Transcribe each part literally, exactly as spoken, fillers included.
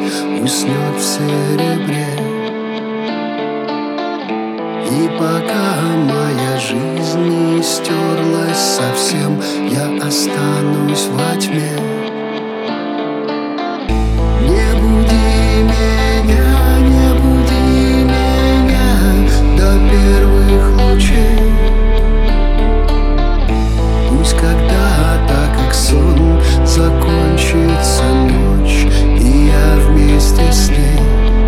уснет в серебре. И пока моя жизнь не стерлась совсем, я останусь во тьме. Не буди меня, не буди меня до первых лучей. Пусть когда-то, как сон, закончится ночь, и я вместе с ней.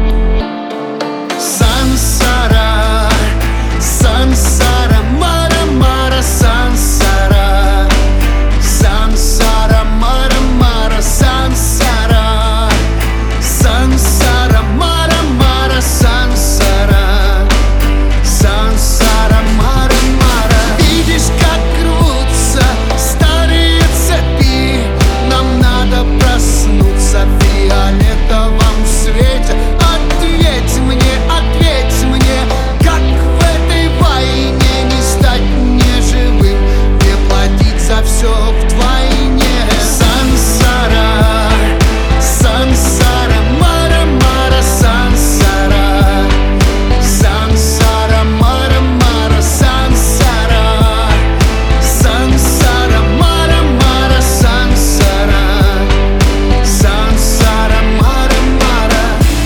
Сансара, сансара, мара, мара, сансара. Сансара, мара, мара, сансара. Сансара, мара, мара, сансара. Сансара, мара, мара. Видишь, как крутятся старые цепи. Нам надо проснуться в фиолетовом свете. Ответь мне, ответь мне, как в этой войне не стать мне живым, не платить за все вдвойне. Сансара, сансара, мара, мара, сансара. Сансара, мара, мара, сансара. Сансара, мара, мара, сансара. Сансара, мара, мара.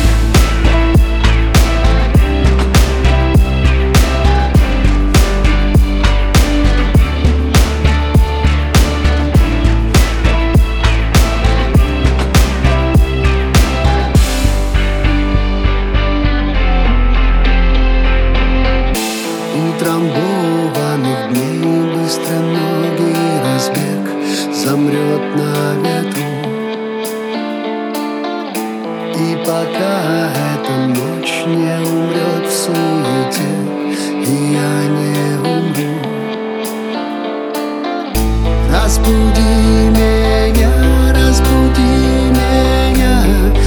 Утрамбованных дней быстроногий разбег замрет на ветру. И пока эта ночь не умрет в суете, и я не умру. Разбуди меня, разбуди меня,